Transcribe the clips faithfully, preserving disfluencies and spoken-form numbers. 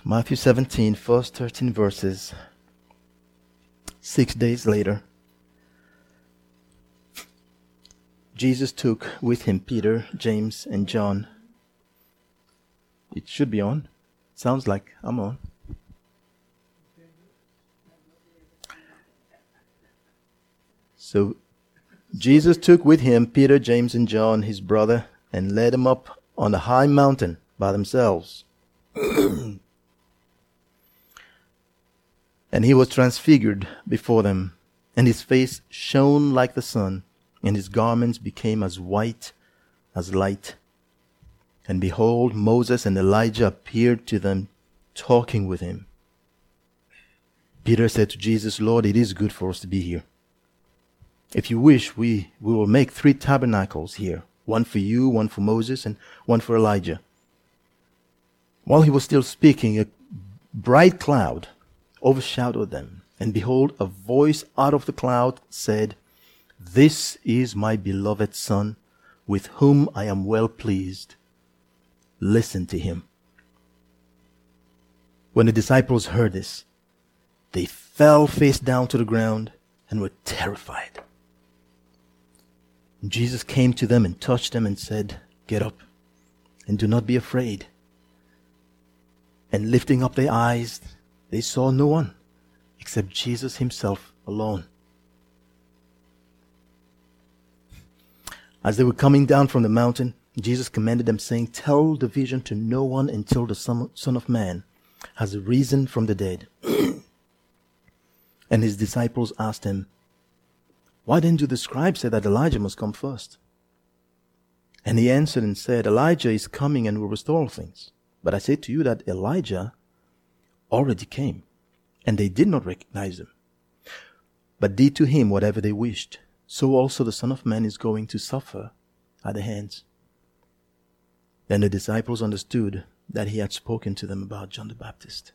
Matthew seventeen, first thirteen verses. Six days later, Jesus took with him Peter, James, and John. It should be on. Sounds like I'm on. So Jesus took with him Peter, James, and John, his brother, and led them up on a high mountain by themselves. And he was transfigured before them, and his face shone like the sun, and his garments became as white as light. And behold, Moses and Elijah appeared to them, talking with him. Peter said to Jesus, Lord, it is good for us to be here. If you wish, we, we will make three tabernacles here, one for you, one for Moses, and one for Elijah. While he was still speaking, a bright cloud overshadowed them, and behold, a voice out of the cloud said, This is my beloved Son, with whom I am well pleased. Listen to him. When the disciples heard this, they fell face down to the ground and were terrified. And Jesus came to them and touched them and said, Get up and do not be afraid. And lifting up their eyes, they saw no one except Jesus himself alone. As they were coming down from the mountain, Jesus commanded them, saying, Tell the vision to no one until the Son of Man has risen from the dead. And his disciples asked him, Why then do the scribes say that Elijah must come first? And he answered and said, Elijah is coming and will restore all things. But I say to you that Elijah already came, and they did not recognize him, but did to him whatever they wished. So also the Son of Man is going to suffer at their hands. Then the disciples understood that he had spoken to them about John the Baptist.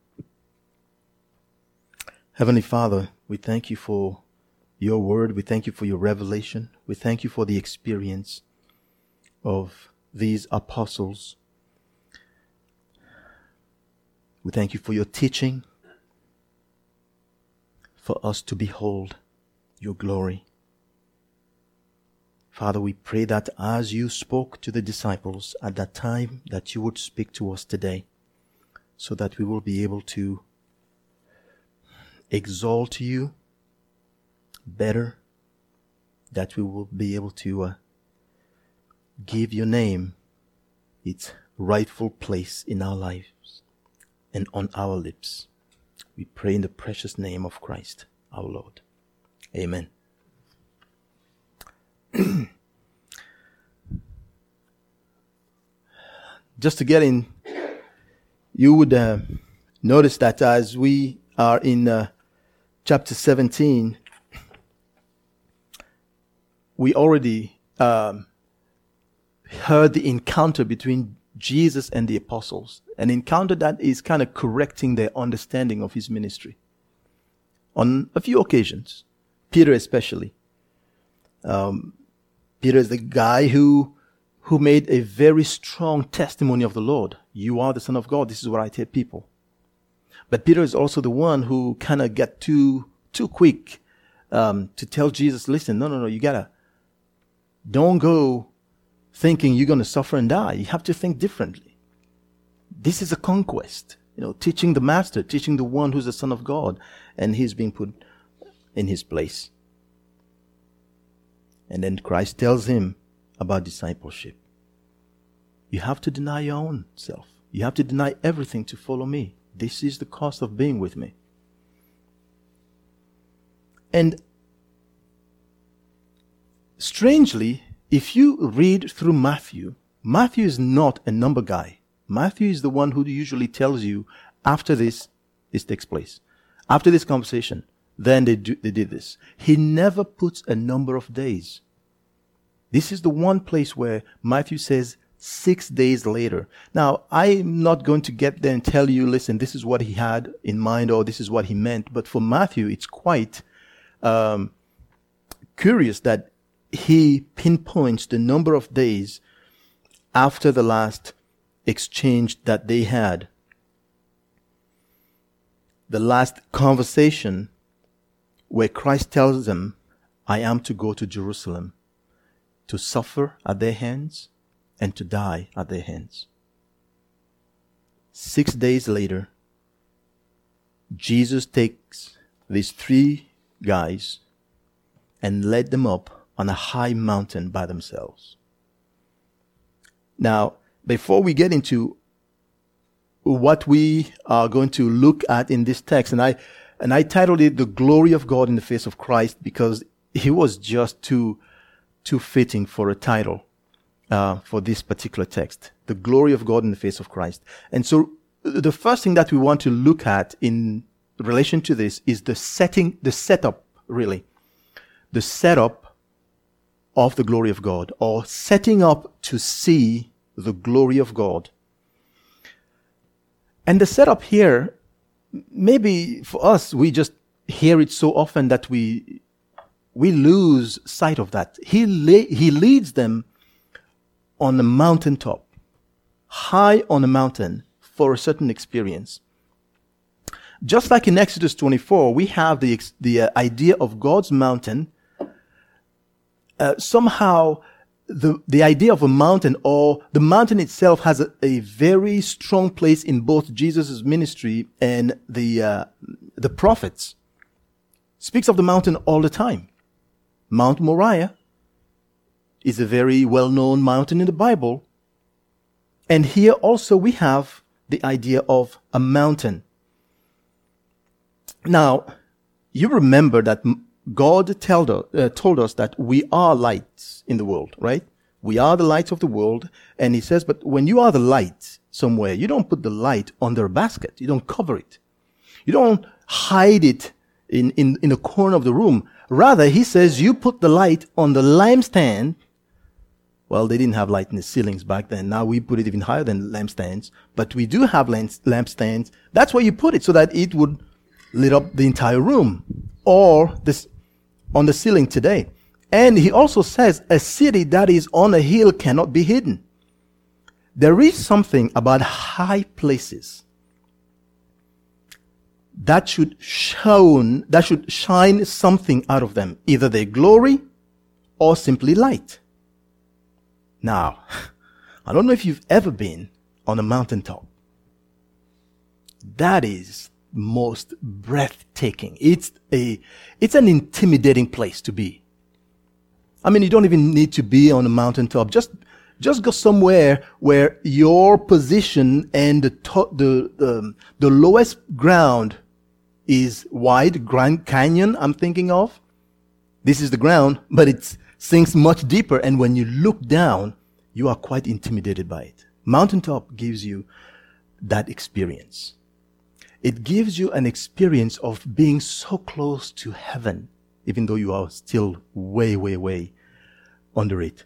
Heavenly Father, we thank you for your word. We thank you for your revelation. We thank you for the experience of these apostles. We thank you for your teaching, for us to behold your glory. Father, we pray that as you spoke to the disciples at that time, that you would speak to us today, so that we will be able to exalt you better, that we will be able to uh, give your name its rightful place in our lives and on our lips. We pray in the precious name of Christ, our Lord. Amen. Just to get in, you would uh, notice that as we are in uh, chapter seventeen, we already um, heard the encounter between Jesus and the apostles. An encounter that is kind of correcting their understanding of his ministry. On a few occasions, Peter especially. Um, Peter is the guy who who made a very strong testimony of the Lord. You are the Son of God. This is what I tell people. But Peter is also the one who kind of got too too quick um, to tell Jesus, listen, no, no, no, you gotta, don't go thinking you're going to suffer and die. You have to think differently. This is a conquest. You know, teaching the master, teaching the one who's the Son of God, and he's being put in his place. And then Christ tells him about discipleship. You have to deny your own self. You have to deny everything to follow me. This is the cost of being with me. And strangely, if you read through Matthew, Matthew is not a number guy. Matthew is the one who usually tells you after this, this takes place. After this conversation, then they, do, they did this. He never puts a number of days. This is the one place where Matthew says six days later. Now, I'm not going to get there and tell you, listen, this is what he had in mind or this is what he meant. But for Matthew, it's quite um, curious that he pinpoints the number of days after the last exchange that they had. the last conversation where Christ tells them, I am to go to Jerusalem to suffer at their hands and to die at their hands. Six days later, Jesus takes these three guys and led them up on a high mountain by themselves. Now, before we get into what we are going to look at in this text, and I and I titled it "The Glory of God in the Face of Christ" because it was just too too fitting for a title uh, for this particular text. The glory of God in the face of Christ. And so, the first thing that we want to look at in relation to this is the setting, the setup, really, the setup of the glory of God, or setting up to see the glory of God. And the setup here, maybe for us, we just hear it so often that we we lose sight of that. He le- he leads them on a mountaintop, high on a mountain for a certain experience. Just like in Exodus twenty-four, we have the ex- the uh, idea of God's mountain. Uh, somehow, the the idea of a mountain, or the mountain itself, has a, a very strong place in both Jesus' ministry and the uh, the prophets. Speaks of the mountain all the time. Mount Moriah is a very well-known mountain in the Bible. And here also we have the idea of a mountain. Now, you remember that God told us, uh, told us that we are lights in the world, right? We are the lights of the world. And he says, but when you are the light somewhere, you don't put the light under a basket. You don't cover it. You don't hide it in, in, in a corner of the room. Rather, he says, you put the light on the lampstand. Well, they didn't have light in the ceilings back then. Now we put it even higher than lampstands. But we do have lamp- lampstands. That's where you put it so that it would lit up the entire room. Or this on the ceiling today. And he also says, a city that is on a hill cannot be hidden. There is something about high places that should shone, that should shine something out of them, either their glory or simply light. Now, I don't know if you've ever been on a mountaintop. That is most breathtaking. It's a, it's an intimidating place to be. I mean, you don't even need to be on a mountaintop. Just, just go somewhere where your position and the to- the, the, the lowest ground is wide. Grand Canyon, I'm thinking of. This is the ground, but it sinks much deeper. And when you look down, you are quite intimidated by it. Mountaintop gives you that experience. It gives you an experience of being so close to heaven, even though you are still way, way, way under it.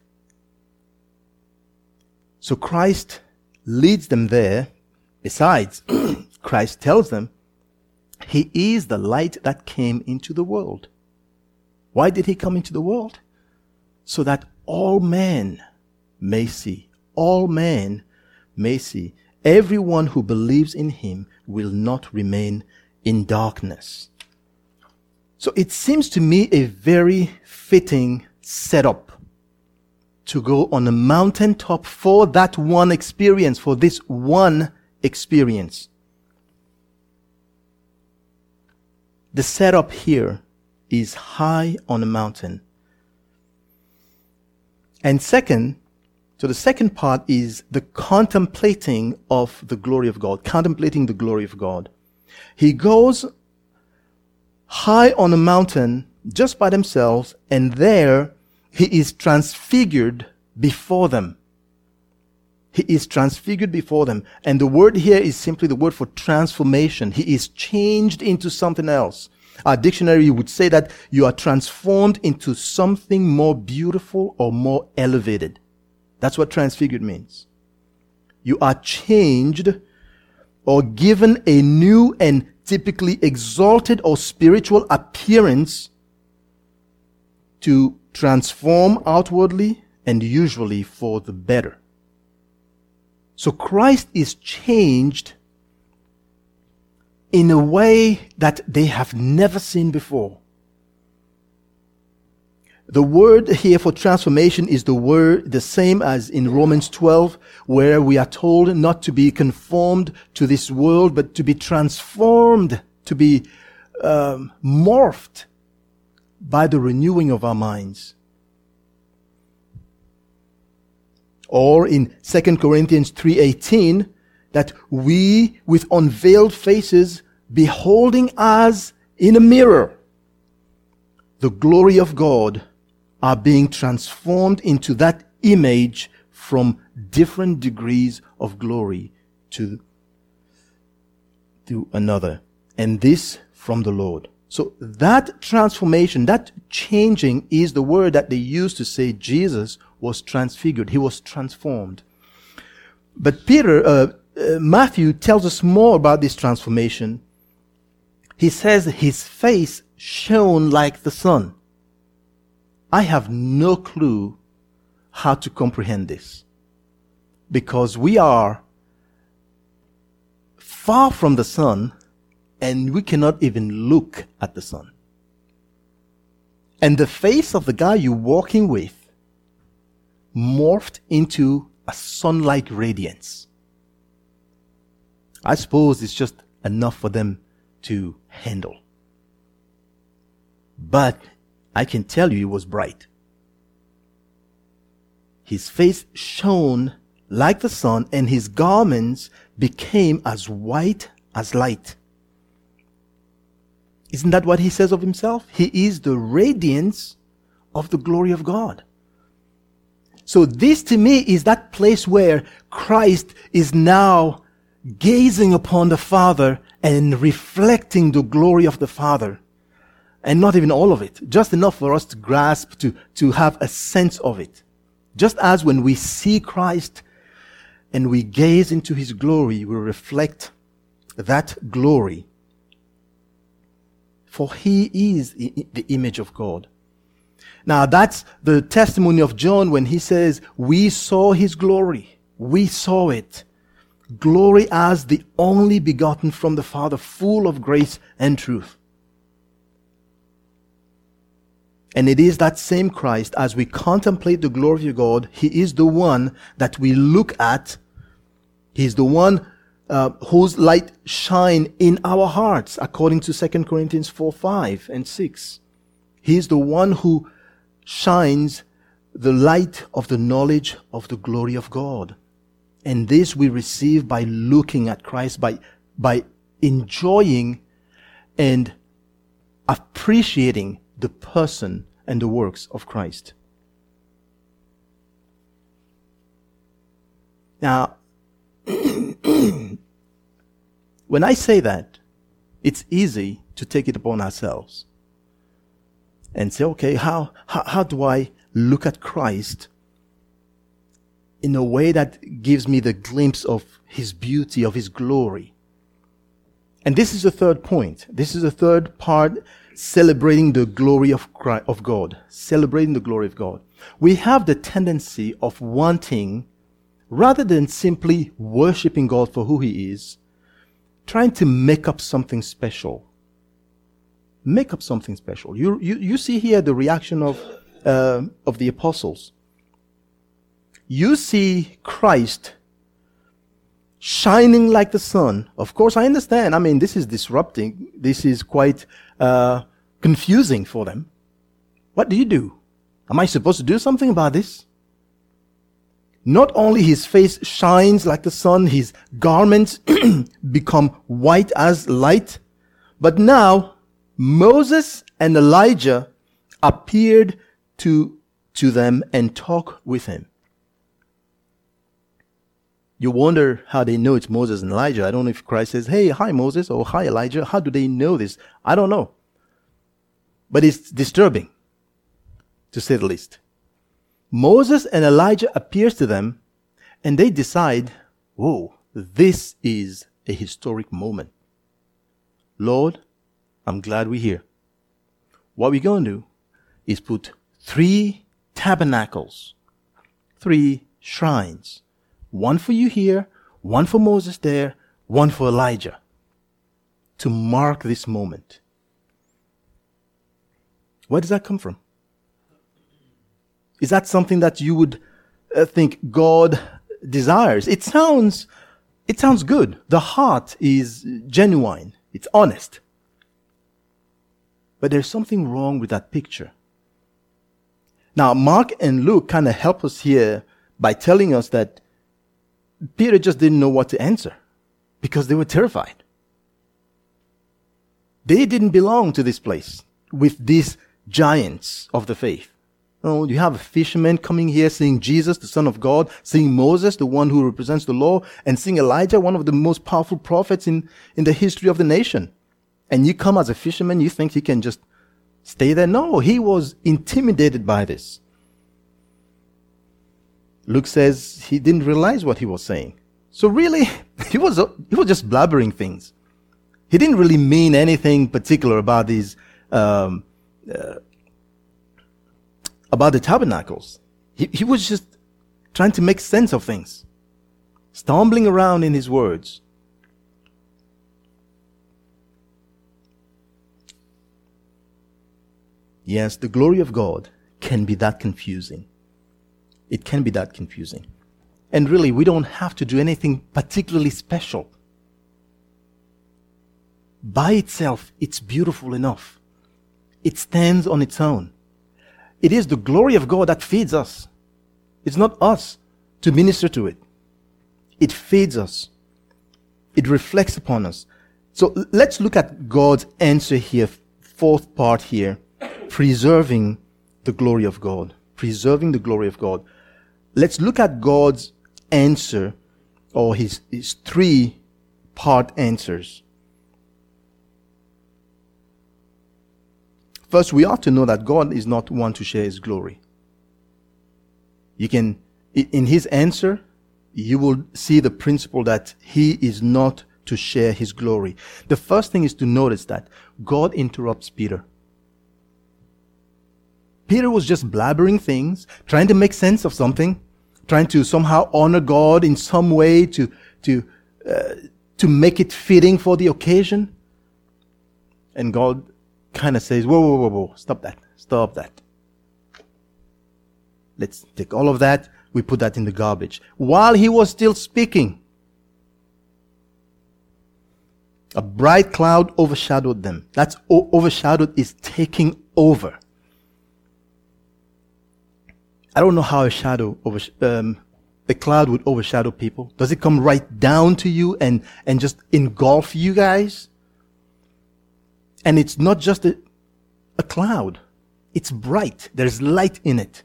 So Christ leads them there. Besides, Christ tells them he is the light that came into the world. Why did he come into the world? So that all men may see. All men may see. Everyone who believes in him will not remain in darkness. So it seems to me a very fitting setup to go on a mountaintop for that one experience, for this one experience. The setup here is high on a mountain. And second, so the second part is the contemplating of the glory of God, contemplating the glory of God. He goes high on a mountain just by themselves, and there he is transfigured before them. He is transfigured before them. And the word here is simply the word for transformation. He is changed into something else. Our dictionary would say that you are transformed into something more beautiful or more elevated. That's what transfigured means. You are changed or given a new and typically exalted or spiritual appearance to transform outwardly and usually for the better. So Christ is changed in a way that they have never seen before. The word here for transformation is the word, the same as in Romans twelve, where we are told not to be conformed to this world, but to be transformed, to be um, morphed by the renewing of our minds. Or in Second Corinthians three eighteen, that we with unveiled faces, beholding as in a mirror the glory of God, are being transformed into that image from different degrees of glory to, to another. And this from the Lord. So that transformation, that changing is the word that they used to say Jesus was transfigured. He was transformed. But Peter, uh, uh, Matthew tells us more about this transformation. He says his face shone like the sun. I have no clue how to comprehend this, because we are far from the sun and we cannot even look at the sun. And the face of the guy you're walking with morphed into a sun-like radiance. I suppose it's just enough for them to handle. But I can tell you it was bright. His face shone like the sun, and his garments became as white as light. Isn't that what he says of himself? He is the radiance of the glory of God. So this to me is that place where Christ is now gazing upon the Father and reflecting the glory of the Father. And not even all of it, just enough for us to grasp, to, to have a sense of it. Just as when we see Christ and we gaze into his glory, we reflect that glory. For he is the image of God. Now that's the testimony of John when he says, we saw his glory. We saw it. Glory as the only begotten from the Father, full of grace and truth. And it is that same Christ, as we contemplate the glory of God, he is the one that we look at. He's the one uh, whose light shine in our hearts, according to Second Corinthians four, five, and six. He is the one who shines the light of the knowledge of the glory of God. And this we receive by looking at Christ, by, by enjoying and appreciating the person and the works of Christ. Now, when I say that, it's easy to take it upon ourselves and say, okay, how, how, how do I look at Christ in a way that gives me the glimpse of his beauty, of his glory? And this is the third point. This is the third part, celebrating the glory of Christ, of God. Celebrating the glory of God. We have the tendency of wanting, rather than simply worshiping God for who he is, trying to make up something special. Make up something special. You, you, you see here the reaction of, uh, of the apostles. You see Christ shining like the sun. Of course, I understand. I mean, this is disrupting. This is quite uh, confusing for them. What do you do? Am I supposed to do something about this? Not only his face shines like the sun, his garments become white as light, but now Moses and Elijah appeared to, to them and talked with him. You wonder how they know it's Moses and Elijah. I don't know if Christ says, hey, hi Moses, or hi Elijah. How do they know this? I don't know. But it's disturbing, to say the least. Moses and Elijah appears to them, and they decide, whoa, this is a historic moment. Lord, I'm glad we're here. What we're going to do is put three tabernacles, three shrines. One for you here, one for Moses there, one for Elijah. to mark this moment. Where does that come from? Is that something that you would uh, think God desires? It sounds, it sounds good. The heart is genuine. It's honest. But there's something wrong with that picture. Now, Mark and Luke kind of help us here by telling us that Peter just didn't know what to answer because they were terrified. They didn't belong to this place with these giants of the faith. Oh, you have a fisherman coming here seeing Jesus, the Son of God, seeing Moses, the one who represents the law, and seeing Elijah, one of the most powerful prophets in, in the history of the nation. And you come as a fisherman, you think you can just stay there? No, he was intimidated by this. Luke says he didn't realize what he was saying. So really, he was, he was just blabbering things. He didn't really mean anything particular about these, um, uh, about the tabernacles. He, he was just trying to make sense of things, stumbling around in his words. Yes, the glory of God can be that confusing. It can be that confusing. And really, we don't have to do anything particularly special. By itself, it's beautiful enough. It stands on its own. It is the glory of God that feeds us. It's not us to minister to it. It feeds us. It reflects upon us. So let's look at God's answer here, fourth part here. Preserving the glory of God. Preserving the glory of God. Let's look at God's answer, or his, his three part answers. First, we ought to know that God is not one to share his glory. You can, in his answer, you will see the principle that he is not to share his glory. The first thing is to notice that God interrupts Peter. Peter was just blabbering things, trying to make sense of something, trying to somehow honor God in some way to, to, uh, to make it fitting for the occasion. And God kind of says, whoa, whoa, whoa, whoa, stop that, stop that. Let's take all of that, we put that in the garbage. While he was still speaking, a bright cloud overshadowed them. That's o- overshadowed is taking over. I don't know how a shadow, over, um, a cloud would overshadow people. Does it come right down to you and, and just engulf you guys? And it's not just a, a cloud. It's bright. There's light in it.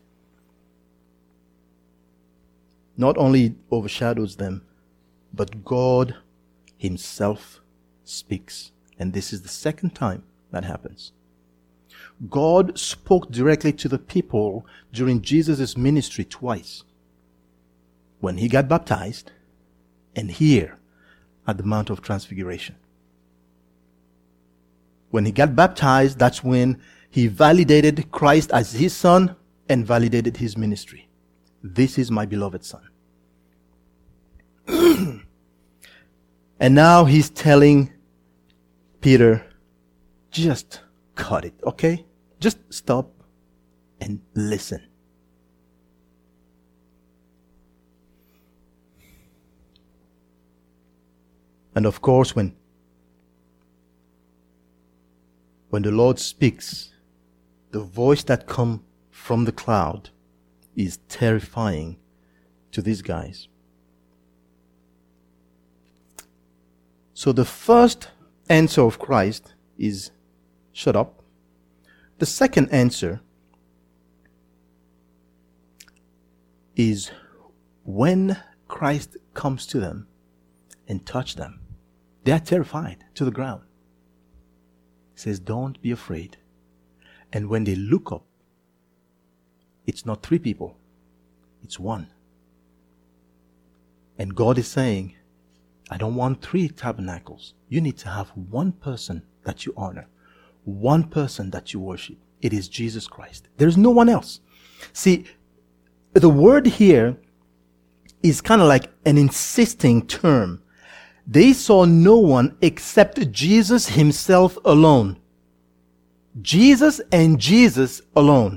Not only overshadows them, but God himself speaks. And this is the second time that happens. God spoke directly to the people during Jesus' ministry twice. When he got baptized and here at the Mount of Transfiguration. When he got baptized, that's when he validated Christ as his son and validated his ministry. This is my beloved son. And now he's telling Peter, just cut it, okay? Just stop and listen. And of course, when when the Lord speaks, the voice that comes from the cloud is terrifying to these guys. So the first answer of Christ is, shut up. The second answer is when Christ comes to them and touch them, they are terrified to the ground. He says, don't be afraid. And when they look up, it's not three people, it's one. And God is saying, I don't want three tabernacles. You need to have one person that you honor, one person that you worship. It is Jesus Christ. There is no one else. See, the word here is kind of like an insisting term. they saw no one except Jesus himself alone. Jesus and Jesus alone.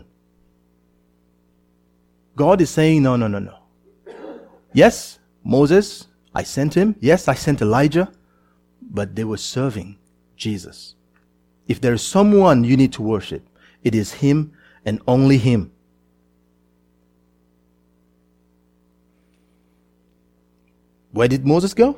God is saying, no, no, no, no. Yes, Moses, I sent him. Yes, I sent Elijah. But they were serving Jesus. If there is someone you need to worship, it is him and only him. Where did Moses go?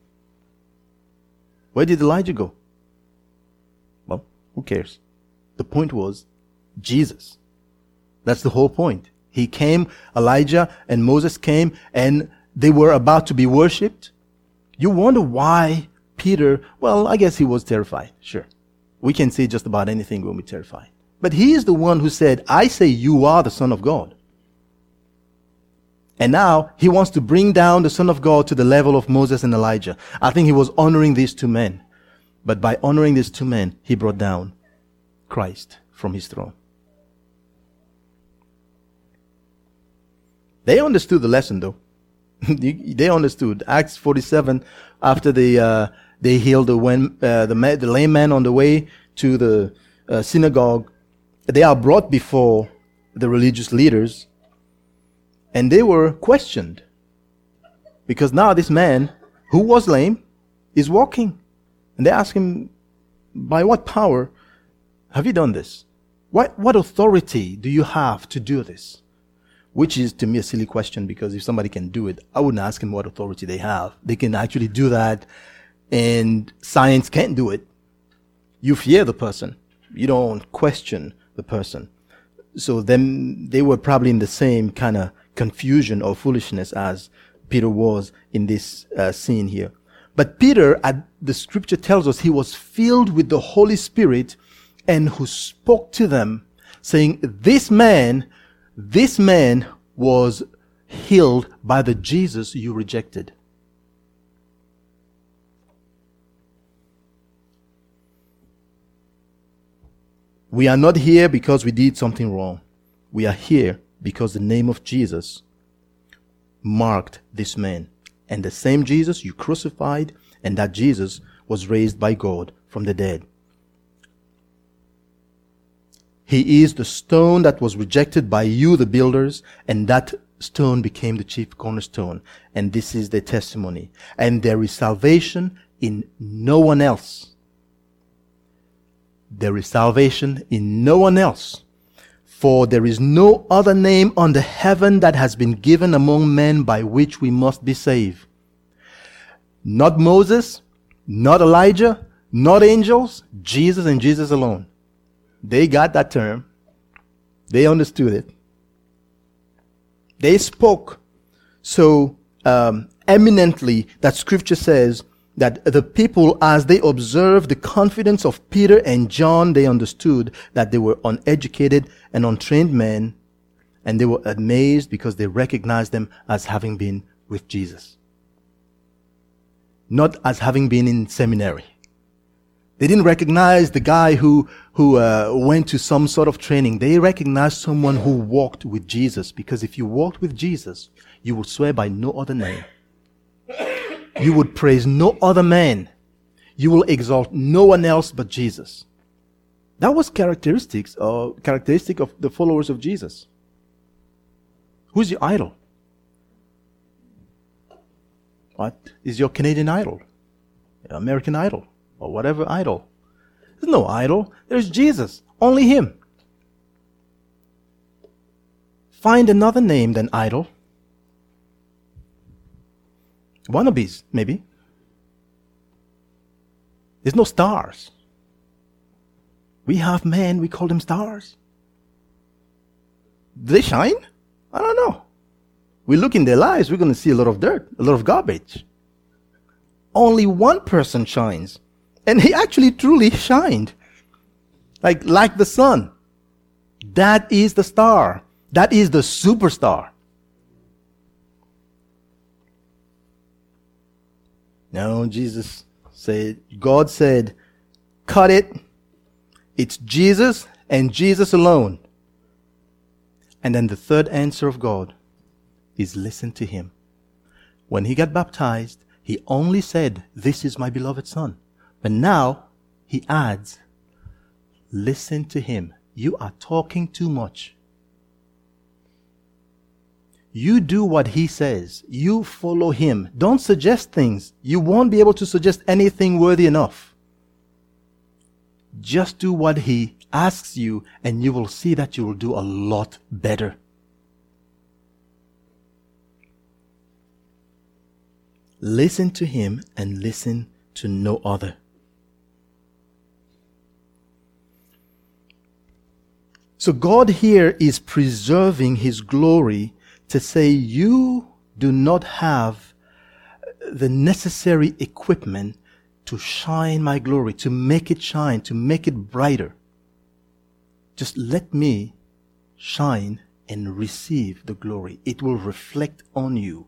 Where did Elijah go? Well, who cares? The point was Jesus. That's the whole point. He came, Elijah and Moses came, and they were about to be worshipped. You wonder why Peter, well, I guess he was terrified. Sure. We can say just about anything when we're terrified. But he is the one who said, I say you are the Son of God. And now he wants to bring down the Son of God to the level of Moses and Elijah. I think he was honoring these two men. But by honoring these two men, he brought down Christ from his throne. They understood the lesson, though. They understood. Acts forty-seven, after they uh, they healed the when, uh, the, the lame man on the way to the uh, synagogue, they are brought before the religious leaders, and they were questioned. Because now this man, who was lame, is walking. And they ask him, by what power have you done this? What, what authority do you have to do this? Which is, to me, a silly question, because if somebody can do it, I wouldn't ask them what authority they have. They can actually do that, and science can't do it. You fear the person. You don't question the person. So then they were probably in the same kind of confusion or foolishness as Peter was in this uh, scene here. But Peter, at the scripture tells us, he was filled with the Holy Spirit and who spoke to them, saying, this man, this man was healed by the Jesus you rejected. We are not here because we did something wrong. We are here because the name of Jesus marked this man. And the same Jesus you crucified, and that Jesus was raised by God from the dead. He is the stone that was rejected by you, the builders, and that stone became the chief cornerstone. And this is the testimony. And there is salvation in no one else. There is salvation in no one else. For there is no other name under heaven that has been given among men by which we must be saved. Not Moses, not Elijah, not angels, Jesus and Jesus alone. They got that term. They understood it. They spoke so um, eminently that scripture says that the people, as they observed the confidence of Peter and John, they understood that they were uneducated and untrained men, and they were amazed because they recognized them as having been with Jesus, not as having been in seminary. They didn't recognize the guy who who uh, went to some sort of training. They recognized someone who walked with Jesus, because if you walked with Jesus, you would swear by no other name. You would praise no other man. You will exalt no one else but Jesus. That was characteristics or characteristic of the followers of Jesus. Who's your idol? What is your Canadian idol? Your American idol? Or whatever idol. There's no idol. There's Jesus. Only him. Find another name than idol. Wannabes, maybe. There's no stars. We have men, we call them stars. Do they shine? I don't know. We look in their lives, we're going to see a lot of dirt, a lot of garbage. Only one person shines. And he actually truly shined. Like, like the sun. That is the star. That is the superstar. No, Jesus said, God said, cut it. It's Jesus and Jesus alone. And then the third answer of God is listen to him. When he got baptized, He only said, "This is my beloved Son." But now he adds, listen to him. You are talking too much. You do what he says. You follow him. Don't suggest things. You won't be able to suggest anything worthy enough. Just do what he asks you, and you will see that you will do a lot better. Listen to him and listen to no other. So God here is preserving his glory to say, you do not have the necessary equipment to shine my glory, to make it shine, to make it brighter. Just let me shine and receive the glory. It will reflect on you.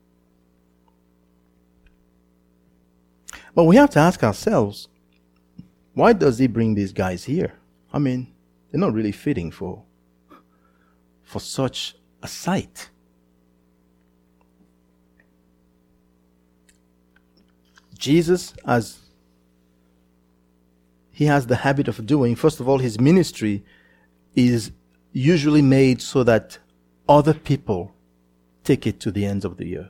But we have to ask ourselves, why does he bring these guys here? I mean, they're not really fitting for, for such a sight. Jesus, as he has the habit of doing, first of all, his ministry is usually made so that other people take it to the ends of the earth.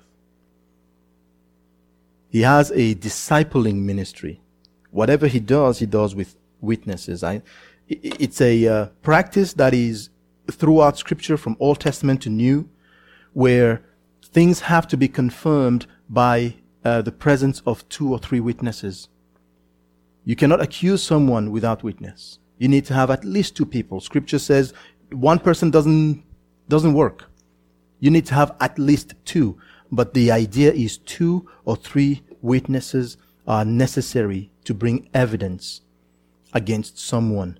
He has a discipling ministry. Whatever he does, he does with witnesses. I, it's a uh, practice that is throughout Scripture, from Old Testament to New, where things have to be confirmed by uh, the presence of two or three witnesses. You cannot accuse someone without witness. You need to have at least two people. Scripture says one person doesn't doesn't work. You need to have at least two. But the idea is two or three witnesses are necessary to bring evidence against someone.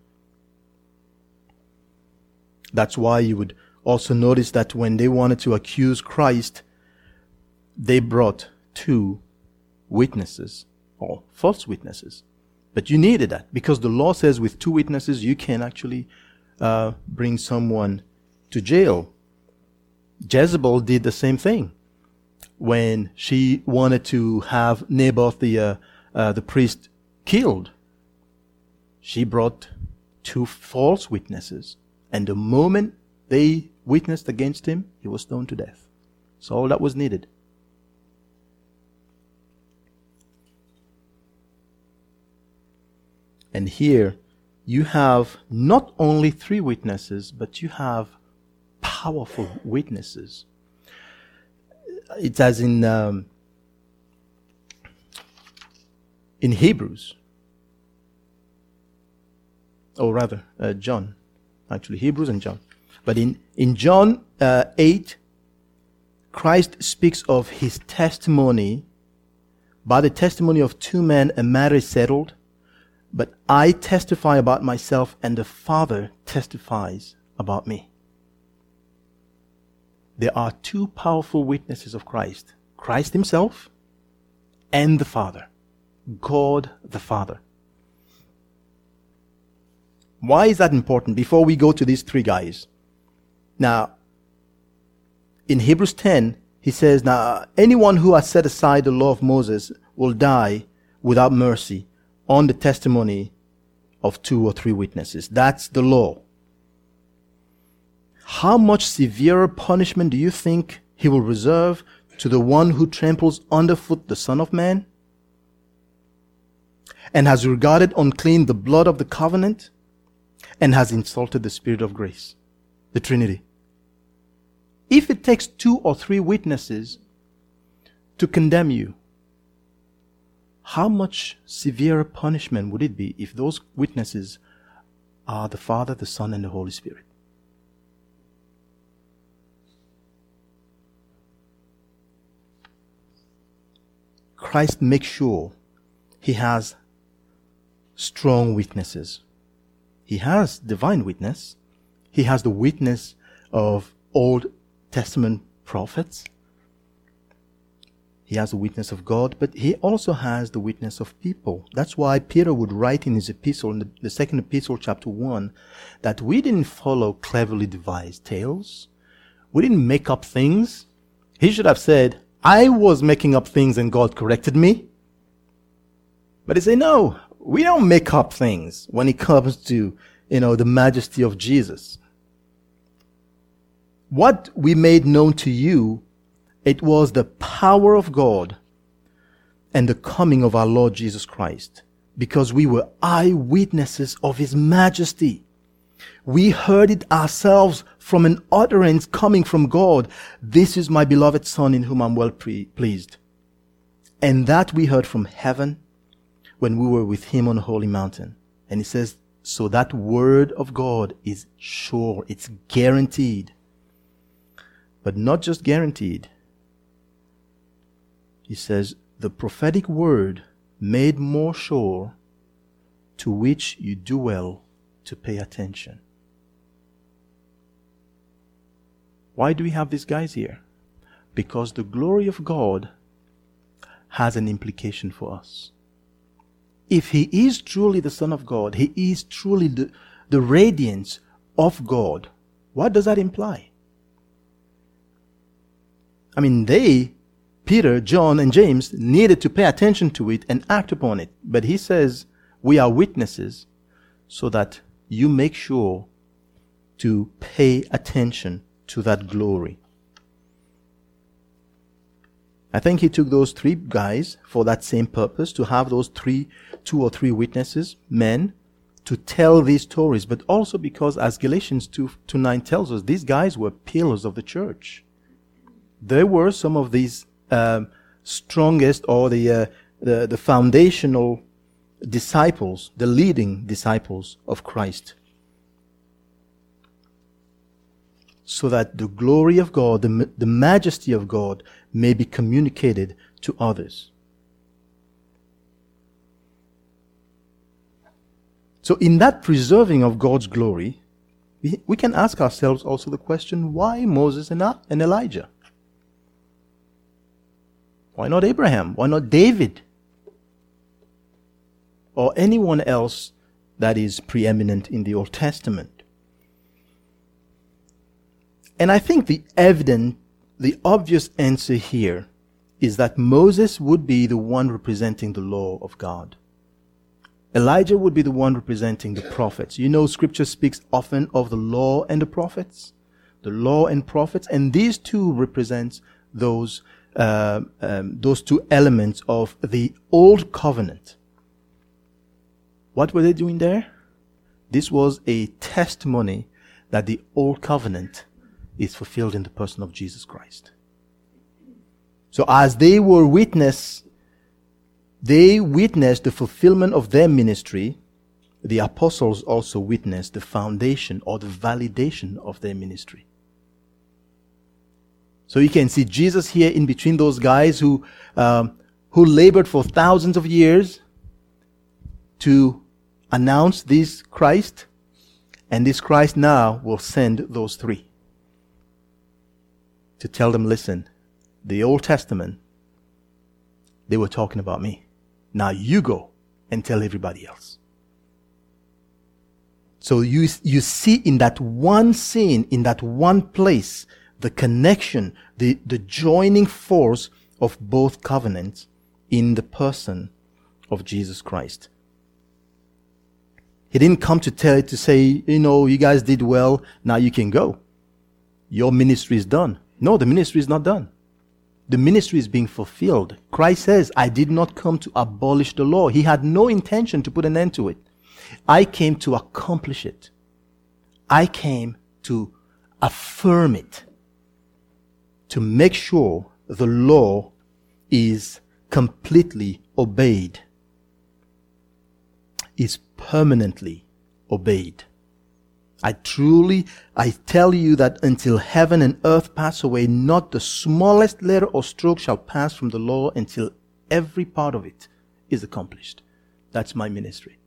That's why you would also notice that when they wanted to accuse Christ, they brought two witnesses, or false witnesses. But you needed that, because the law says with two witnesses you can actually uh, bring someone to jail. Jezebel did the same thing when she wanted to have Naboth the uh, uh, the priest killed. She brought two false witnesses. And the moment they witnessed against him, he was stoned to death. So all that was needed. And here you have not only three witnesses, but you have powerful witnesses. It's as in um, in Hebrews, or rather uh, John. Actually, Hebrews and John. But in, in John uh, eight, Christ speaks of his testimony. By the testimony of two men, a matter is settled. But I testify about myself, and the Father testifies about me. There are two powerful witnesses of Christ. Christ himself and the Father. God the Father. Why is that important? Before we go to these three guys. Now, in Hebrews ten, he says, now, anyone who has set aside the law of Moses will die without mercy on the testimony of two or three witnesses. That's the law. How much severer punishment do you think he will reserve to the one who tramples underfoot the Son of Man and has regarded unclean the blood of the covenant and has insulted the Spirit of grace, the Trinity? If it takes two or three witnesses to condemn you, how much severer punishment would it be if those witnesses are the Father, the Son, and the Holy Spirit? Christ makes sure he has strong witnesses. He has divine witness. He has the witness of Old Testament prophets. He has the witness of God, but he also has the witness of people. That's why Peter would write in his epistle, in the, the second epistle, chapter one, that we didn't follow cleverly devised tales. We didn't make up things. He should have said, I was making up things and God corrected me. But he said, no, we don't make up things when it comes to, you know, the majesty of Jesus. What we made known to you, it was the power of God and the coming of our Lord Jesus Christ, because we were eyewitnesses of his majesty. We heard it ourselves from an utterance coming from God. This is my beloved Son in whom I'm well pre- pleased. And that we heard from heaven when we were with him on the holy mountain. And he says, so that word of God is sure, it's guaranteed. But not just guaranteed. He says, the prophetic word made more sure, to which you do well to pay attention. Why do we have these guys here? Because the glory of God has an implication for us. If he is truly the Son of God, he is truly the, the radiance of God, what does that imply? I mean, they, Peter, John, and James, needed to pay attention to it and act upon it. But he says, we are witnesses so that you make sure to pay attention to that glory. I think he took those three guys for that same purpose, to have those three, two or three witnesses, men, to tell these stories, but also because, as Galatians two to nine tells us, these guys were pillars of the church. They were some of these um, strongest or the, uh, the the foundational disciples, the leading disciples of Christ. So that the glory of God, the, the majesty of God may be communicated to others. So in that preserving of God's glory, we, we can ask ourselves also the question, why Moses and, and Elijah? Why not Abraham? Why not David? Or anyone else that is preeminent in the Old Testament? And I think the evident, the obvious answer here is that Moses would be the one representing the law of God. Elijah would be the one representing the prophets. You know, Scripture speaks often of the law and the prophets. The law and prophets. And these two represent those, uh, um, those two elements of the Old Covenant. What were they doing there? This was a testimony that the Old Covenant is fulfilled in the person of Jesus Christ. So as they were witness, they witnessed the fulfillment of their ministry. The apostles also witnessed the foundation or the validation of their ministry. So you can see Jesus here in between those guys who um, who labored for thousands of years to announce this Christ, and this Christ now will send those three to tell them, listen, the Old Testament, they were talking about me. Now you go and tell everybody else. So you, you see in that one scene, in that one place, the connection, the, the joining force of both covenants in the person of Jesus Christ. He didn't come to tell, to say, you know, you guys did well, now you can go. Your ministry is done. No, the ministry is not done. The ministry is being fulfilled. Christ says, I did not come to abolish the law. He had no intention to put an end to it. I came to accomplish it. I came to affirm it. To make sure the law is completely obeyed. Is permanently obeyed. I truly, I tell you that until heaven and earth pass away, not the smallest letter or stroke shall pass from the law until every part of it is accomplished. That's my ministry.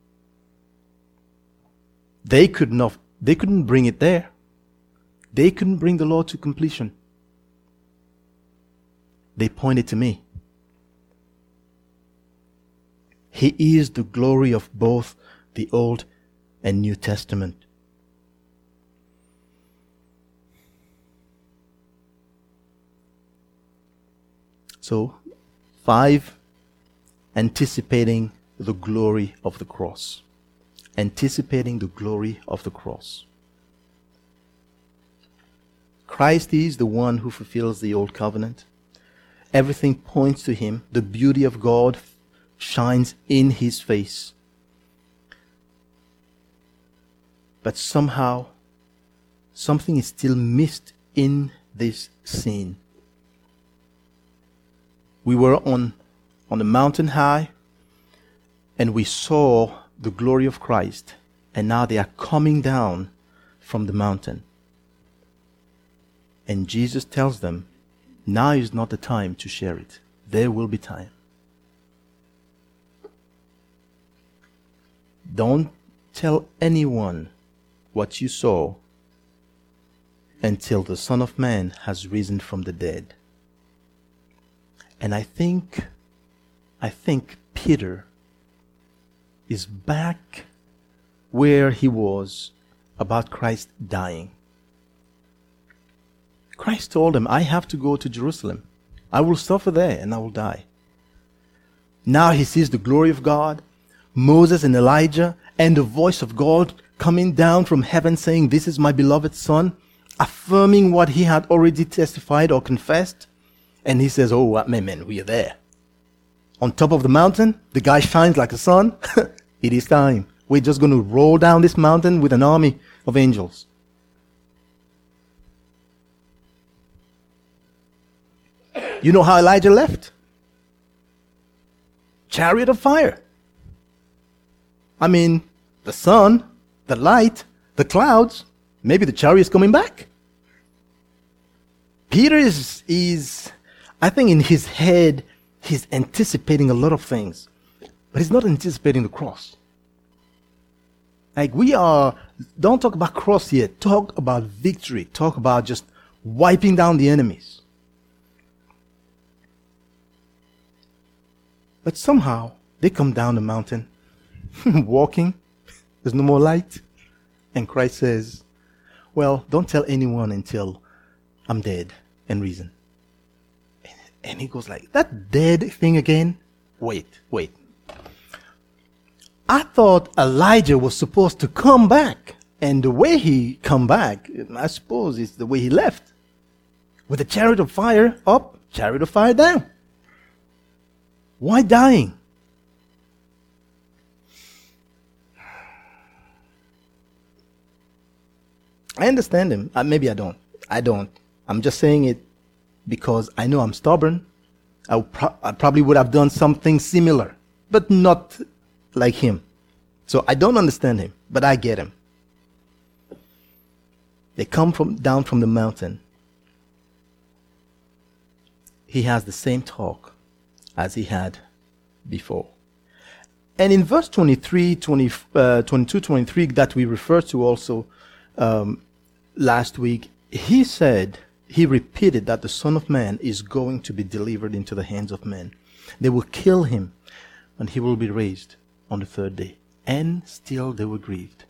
They could not, they couldn't bring it there. They couldn't bring the law to completion. They pointed to me. He is the glory of both the Old and New Testament. So, five, anticipating the glory of the cross. Anticipating the glory of the cross. Christ is the one who fulfills the old covenant. Everything points to him. The beauty of God shines in his face. But somehow, something is still missed in this scene. We were on, on a mountain high, and we saw the glory of Christ, and now they are coming down from the mountain. And Jesus tells them, now is not the time to share it. There will be time. Don't tell anyone what you saw until the Son of Man has risen from the dead. And I think, I think Peter is back where he was about Christ dying. Christ told him, I have to go to Jerusalem. I will suffer there and I will die. Now he sees the glory of God, Moses and Elijah, and the voice of God coming down from heaven saying, this is my beloved Son, affirming what he had already testified or confessed. And he says, oh, what man, man, we are there. On top of the mountain, the guy shines like the sun. It is time. We're just going to roll down this mountain with an army of angels. You know how Elijah left? Chariot of fire. I mean, the sun, the light, the clouds, maybe the chariot is coming back. Peter is, is, I think in his head, he's anticipating a lot of things, but he's not anticipating the cross. Like we are, don't talk about cross here, talk about victory, talk about just wiping down the enemies. But somehow, they come down the mountain, walking, there's no more light, and Christ says, well, don't tell anyone until I'm dead and risen. And he goes like, that dead thing again? Wait, wait. I thought Elijah was supposed to come back. And the way he come back, I suppose, is the way he left. With a chariot of fire up, chariot of fire down. Why dying? I understand him. Uh, maybe I don't. I don't. I'm just saying it because I know I'm stubborn. I, pro- I probably would have done something similar, but not like him. So I don't understand him, but I get him. They come from down from the mountain. He has the same talk as he had before. And in verse twenty-three, twenty, uh, twenty-two, twenty-three that we referred to also um, last week, he said, he repeated that the Son of Man is going to be delivered into the hands of men. They will kill him and he will be raised on the third day. And still they were grieved.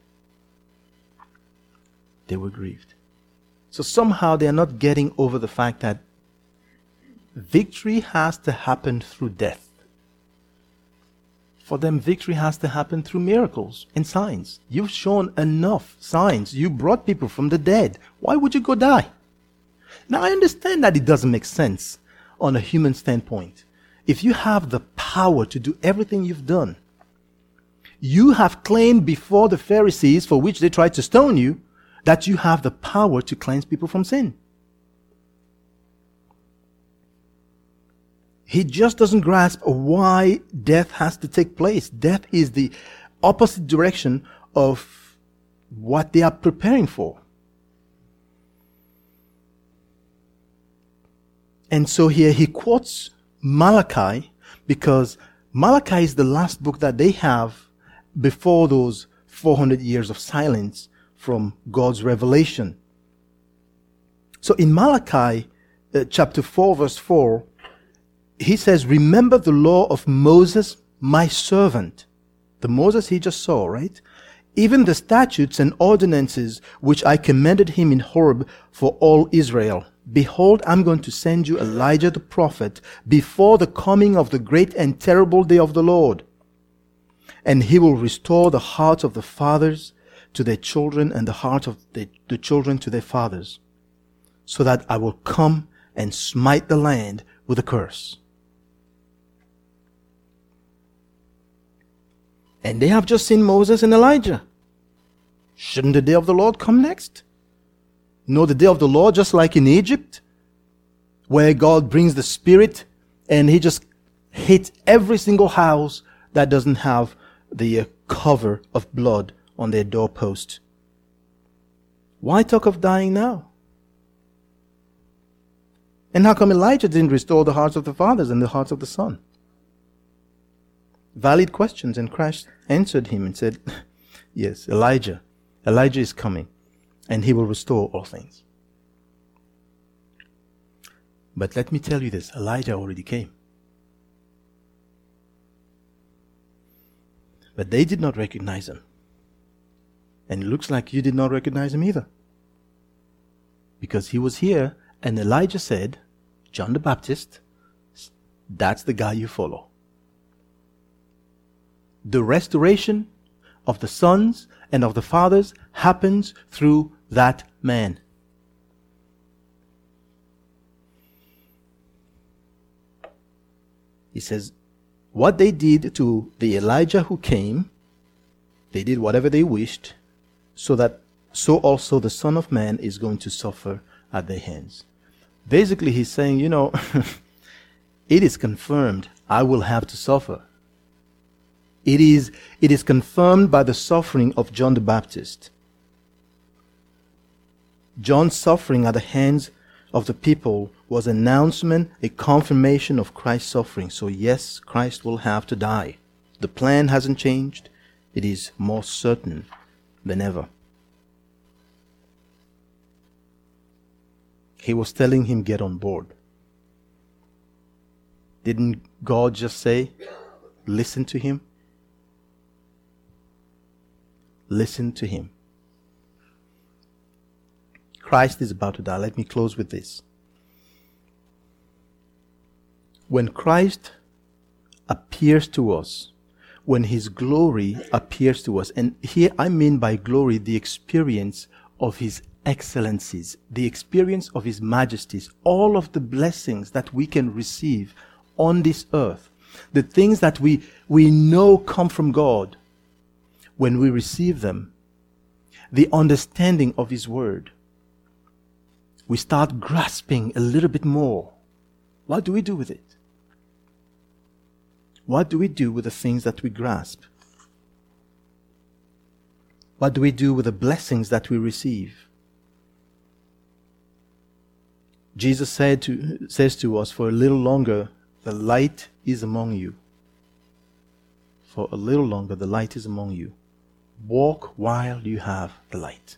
They were grieved. So somehow they are not getting over the fact that victory has to happen through death. For them, victory has to happen through miracles and signs. You've shown enough signs. You brought people from the dead. Why would you go die? Now, I understand that it doesn't make sense on a human standpoint. If you have the power to do everything you've done, you have claimed before the Pharisees, for which they tried to stone you, that you have the power to cleanse people from sin. He just doesn't grasp why death has to take place. Death is the opposite direction of what they are preparing for. And so here he quotes Malachi, because Malachi is the last book that they have before those four hundred years of silence from God's revelation. So in Malachi uh, chapter four verse four, he says, remember the law of Moses, my servant. The Moses he just saw, right? Even the statutes and ordinances which I commanded him in Horeb for all Israel. Behold, I'm going to send you Elijah the prophet before the coming of the great and terrible day of the Lord. And he will restore the hearts of the fathers to their children and the heart of the, the children to their fathers, so that I will come and smite the land with a curse. And they have just seen Moses and Elijah. Shouldn't the day of the Lord come next? No, the day of the Lord, just like in Egypt, where God brings the Spirit and He just hits every single house that doesn't have the uh, cover of blood on their doorpost. Why talk of dying now? And how come Elijah didn't restore the hearts of the fathers and the hearts of the son? Valid questions, and Christ answered him and said, yes, Elijah, Elijah is coming, and he will restore all things. But let me tell you this, Elijah already came. But they did not recognize him. And it looks like you did not recognize him either. Because he was here, and Elijah said, John the Baptist, that's the guy you follow. The restoration of the sons and of the fathers happens through that man. He says, what they did to the Elijah who came, they did whatever they wished, so that so also the Son of Man is going to suffer at their hands. Basically, he's saying, you know, it is confirmed I will have to suffer. It is, it is confirmed by the suffering of John the Baptist. John's suffering at the hands of the people was an announcement, a confirmation of Christ's suffering. So yes, Christ will have to die. The plan hasn't changed. It is more certain than ever. He was telling him, get on board. Didn't God just say, listen to him? Listen to him. Christ is about to die. Let me close with this. When Christ appears to us, when His glory appears to us, and here I mean by glory the experience of His excellencies, the experience of His majesties, all of the blessings that we can receive on this earth, the things that we, we know come from God, when we receive them, the understanding of His Word, we start grasping a little bit more. What do we do with it? What do we do with the things that we grasp? What do we do with the blessings that we receive? Jesus said to, says to us, for a little longer, the light is among you. For a little longer, the light is among you. Walk while you have the light.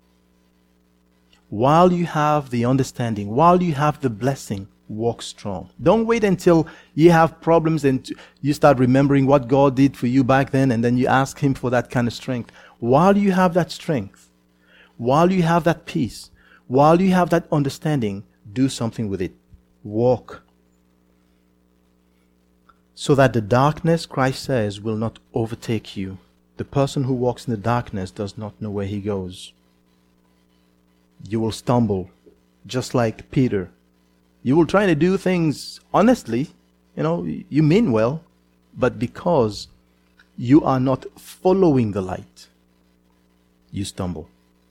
While you have the understanding, while you have the blessing, walk strong. Don't wait until you have problems and you start remembering what God did for you back then, and then you ask Him for that kind of strength. While you have that strength, while you have that peace, while you have that understanding, do something with it. Walk. So that the darkness, Christ says, will not overtake you. The person who walks in the darkness does not know where he goes. You will stumble, just like Peter. You will try to do things honestly, you know, you mean well, but because you are not following the light, you stumble.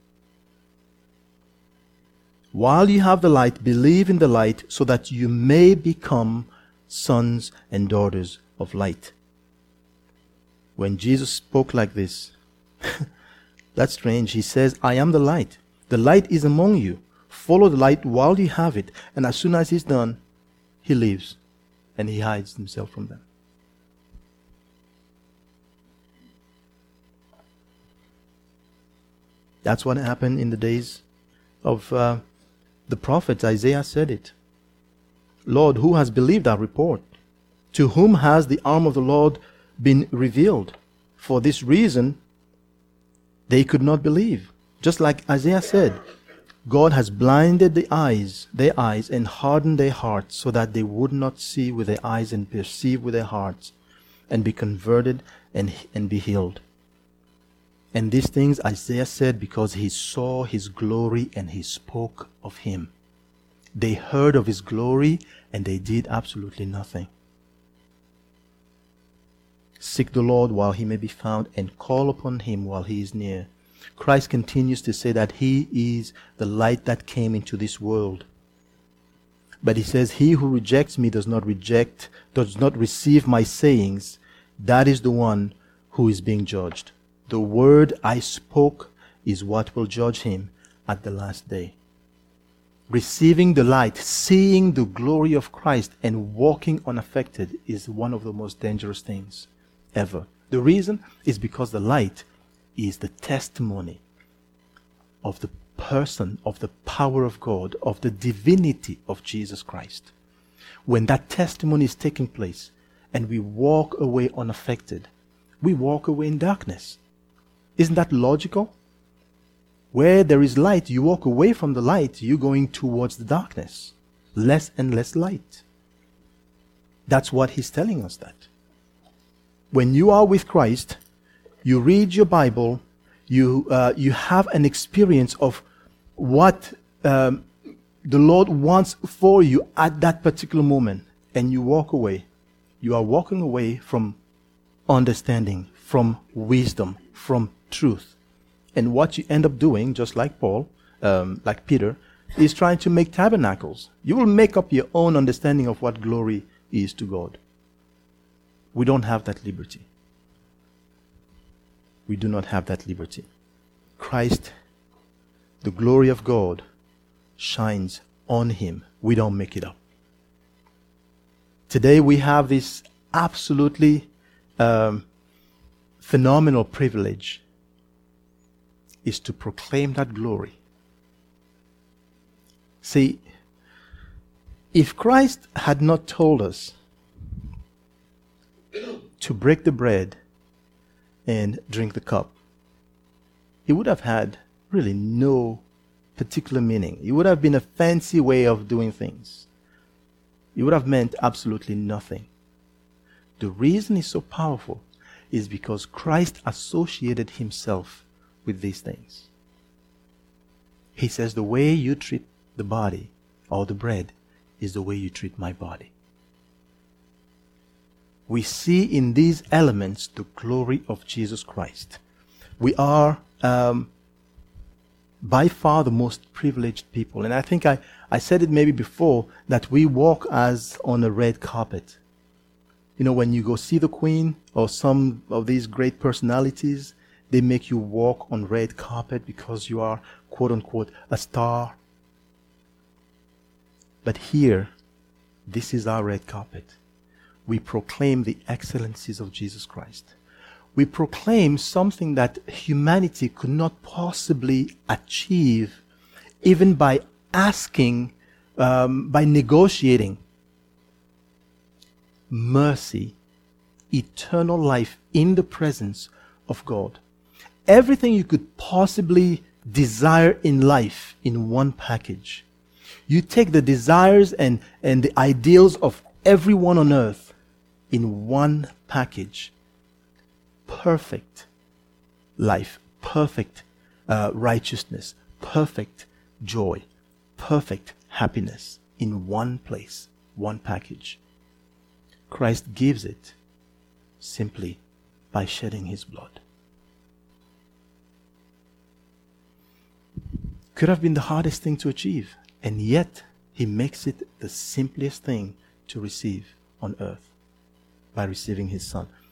While you have the light, believe in the light so that you may become sons and daughters of light. When Jesus spoke like this, that's strange. He says, I am the light. The light is among you. Follow the light while you have it. And as soon as He's done, He leaves and He hides Himself from them. That's what happened in the days of uh, the prophets. Isaiah said it. Lord, who has believed our report? To whom has the arm of the Lord been revealed? For this reason, they could not believe. Just like Isaiah said, God has blinded the eyes, their eyes, and hardened their hearts, so that they would not see with their eyes and perceive with their hearts, and be converted and, and be healed. And these things Isaiah said because he saw his glory and he spoke of him. They heard of his glory and they did absolutely nothing. Seek the Lord while he may be found, and call upon him while he is near. Christ continues to say that he is the light that came into this world. But he says, he who rejects me does not reject, does not receive my sayings. That is the one who is being judged. The word I spoke is what will judge him at the last day. Receiving the light, seeing the glory of Christ, and walking unaffected is one of the most dangerous things ever. The reason is because the light is the testimony of the person, of the power of God, of the divinity of Jesus Christ. When that testimony is taking place and we walk away unaffected, we walk away in darkness. Isn't that logical? Where there is light, you walk away from the light, you're going towards the darkness. Less and less light. That's what he's telling us that. When you are with Christ, you read your Bible, you uh, you have an experience of what um, the Lord wants for you at that particular moment, and you walk away. You are walking away from understanding, from wisdom, from truth. And what you end up doing, just like Paul, um, like Peter, is trying to make tabernacles. You will make up your own understanding of what glory is to God. We don't have that liberty. We do not have that liberty. Christ, the glory of God, shines on him. We don't make it up. Today we have this absolutely um, phenomenal privilege, is to proclaim that glory. See, if Christ had not told us to break the bread and drink the cup, it would have had really no particular meaning. It would have been a fancy way of doing things. It would have meant absolutely nothing. The reason it's so powerful is because Christ associated himself with these things. He says, the way you treat the body or the bread is the way you treat my body. We see in these elements the glory of Jesus Christ. We are um, by far the most privileged people. And I think I, I said it maybe before, that we walk as on a red carpet. You know, when you go see the Queen or some of these great personalities, they make you walk on red carpet because you are, quote unquote, a star. But here, this is our red carpet. We proclaim the excellencies of Jesus Christ. We proclaim something that humanity could not possibly achieve, even by asking, um, by negotiating. Mercy, eternal life in the presence of God. Everything you could possibly desire in life in one package. You take the desires and, and the ideals of everyone on earth in one package. Perfect life, perfect uh, righteousness, perfect joy, perfect happiness in one place, one package. Christ gives it simply by shedding his blood. Could have been the hardest thing to achieve, and yet he makes it the simplest thing to receive on earth by receiving his Son.